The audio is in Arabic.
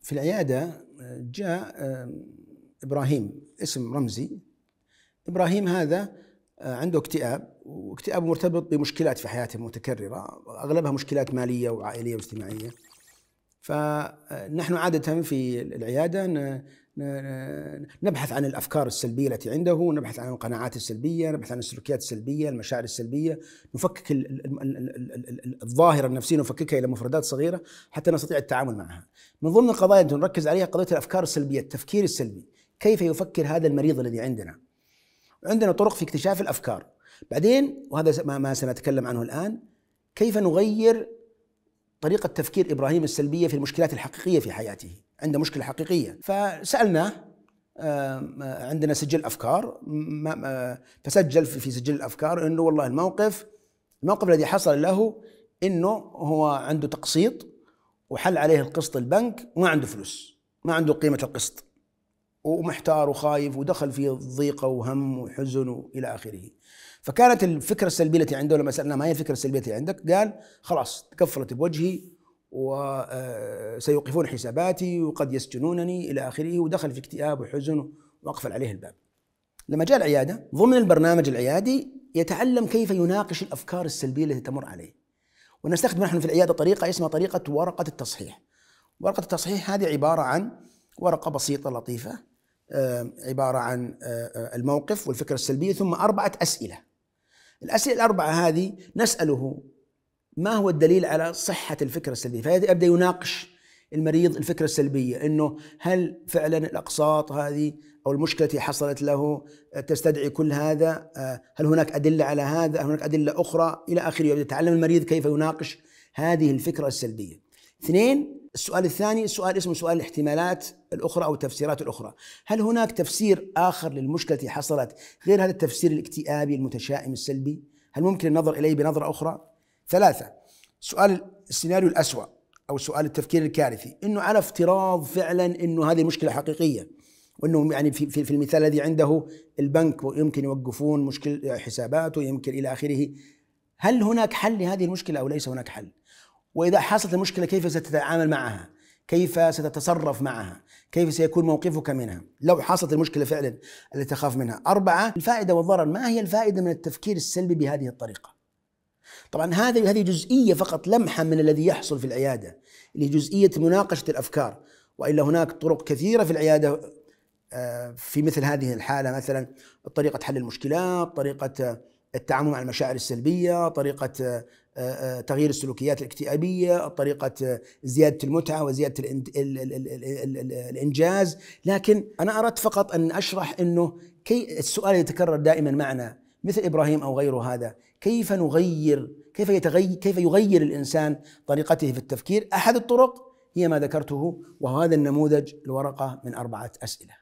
في العيادة جاء إبراهيم، اسم رمزي. إبراهيم هذا عنده اكتئاب، واكتئاب مرتبط بمشكلات في حياته متكررة، أغلبها مشكلات مالية وعائلية واجتماعية. فنحن عادة في العيادة نبحث عن الأفكار السلبية التي عنده، نبحث عن القناعات السلبية، نبحث عن السلوكيات السلبية، المشاعر السلبية، نفكك الظاهرة النفسية، نفككها إلى مفردات صغيرة حتى نستطيع التعامل معها. من ضمن القضايا التي نركز عليها قضية الأفكار السلبية، التفكير السلبي، كيف يفكر هذا المريض الذي عندنا. عندنا طرق في اكتشاف الأفكار. بعدين، وهذا ما سنتكلم عنه الآن، كيف نغير طريقة تفكير إبراهيم السلبية في المشكلات الحقيقية في حياته. عنده مشكلة حقيقية، فسألناه، عندنا سجل أفكار، فسجل في سجل الأفكار إنه والله الموقف الذي حصل له إنه هو عنده تقسيط وحل عليه القسط البنك وما عنده فلوس، ما عنده قيمة القسط، ومحتار وخايف ودخل في ضيقة وهم وحزن وإلى آخره. فكانت الفكرة السلبية التي عنده، لما سألنا ما هي الفكرة السلبية التي عندك، قال خلاص تكفلت بوجهي وسيوقفون حساباتي وقد يسجنونني إلى آخره، ودخل في اكتئاب وحزن وأقفل عليه الباب. لما جاء العيادة، ضمن البرنامج العيادي يتعلم كيف يناقش الأفكار السلبية التي تمر عليه. ونستخدم نحن في العيادة طريقة اسمها طريقة ورقة التصحيح. ورقة التصحيح هذه عبارة عن ورقة بسيطة لطيفة، عبارة عن الموقف والفكرة السلبية ثم 4 أسئلة. الأسئلة الأربعة هذه نسأله ما هو الدليل على صحة الفكرة السلبية، فيبدأ يناقش المريض الفكرة السلبية، إنه هل فعلا الأقساط هذه أو المشكلة التي حصلت له تستدعي كل هذا، هل هناك أدلة على هذا، هل هناك أدلة أخرى إلى آخره. يتعلم المريض كيف يناقش هذه الفكرة السلبية. 2، السؤال الثاني سؤال اسمه سؤال الاحتمالات الأخرى أو التفسيرات الأخرى. هل هناك تفسير آخر للمشكلة التي حصلت غير هذا التفسير الاكتئابي المتشائم السلبي؟ هل ممكن النظر إليه بنظرة أخرى؟ 3، سؤال السيناريو الأسوأ أو سؤال التفكير الكارثي، إنه على افتراض فعلا إنه هذه مشكلة حقيقية، وإنه يعني في المثال الذي عنده البنك يمكن يوقفون مشكلة حساباته، يمكن إلى آخره، هل هناك حل لهذه المشكلة أو ليس هناك حل؟ وإذا حصلت المشكلة كيف ستتعامل معها؟ كيف ستتصرف معها؟ كيف سيكون موقفك منها لو حصلت المشكلة فعلا التي تخاف منها؟ 4، الفائدة والضرر. ما هي الفائدة من التفكير السلبي بهذه الطريقة؟ طبعا هذه جزئية فقط، لمحة من الذي يحصل في العيادة، اللي جزئية مناقشة الأفكار. وإلا هناك طرق كثيرة في العيادة في مثل هذه الحالة، مثلا طريقة حل المشكلات، طريقة التعامل مع المشاعر السلبية، طريقة تغيير السلوكيات الاكتئابية، طريقة زيادة المتعة وزيادة الإنجاز. لكن أنا أردت فقط أن أشرح أنه السؤال يتكرر دائما معنا مثل إبراهيم أو غيره، هذا كيف يغير الإنسان طريقته في التفكير. أحد الطرق هي ما ذكرته، وهذا النموذج الورقة من 4 أسئلة.